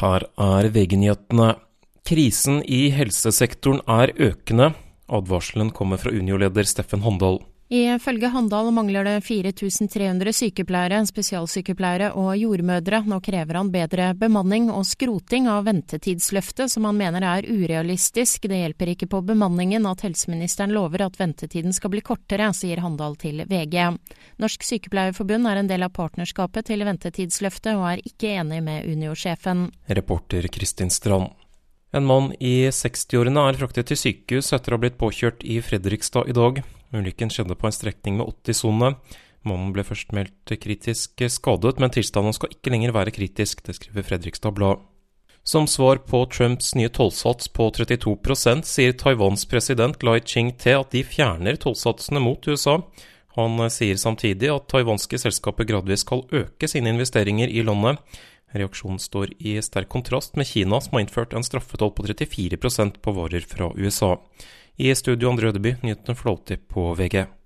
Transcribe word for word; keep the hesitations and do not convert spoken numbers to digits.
Her er V G-nyhetene. Krisen i helsesektoren er økende. Advarselen kommer fra Unio-leder Steffen Håndal. Ifølge Håndal mangler det fire tusen tre hundre sykepleiere, spesialsykepleiere og jordmødre. Nå krever han bedre bemanning og skroting av ventetidsløftet, som han mener er urealistisk. Det hjelper ikke på bemanningen at helseministeren lover at ventetiden skal bli kortere, sier Håndal til V G. Norsk Sykepleierforbund er en del av partnerskapet til ventetidsløftet og er ikke enig med Unio-sjefen. Reporter Kristin Strand. En mann i sekstiårene er fraktet til sykehus etter å ha blitt påkjørt i Fredrikstad i dag. Ulykken skjedde på en strekning med åtti-sone. Mannen ble først meldt kritisk skadet, men tilstanden skal ikke lenger være kritisk, det skriver Fredrikstad Blad. Som svar på Trumps nye tollsats på trettito prosent, sier Taiwans president Lai Ching-te at de fjerner tollsatsene mot U S A. Han sier samtidig at taiwanske selskaper gradvis skal øke sine investeringer i landet. Reaksjonen står i sterk kontrast med Kina, som har innført en straffetoll på trettifire prosent på varer fra U S A. I studio Andre Ødeby, nyhetene for alltid på V G.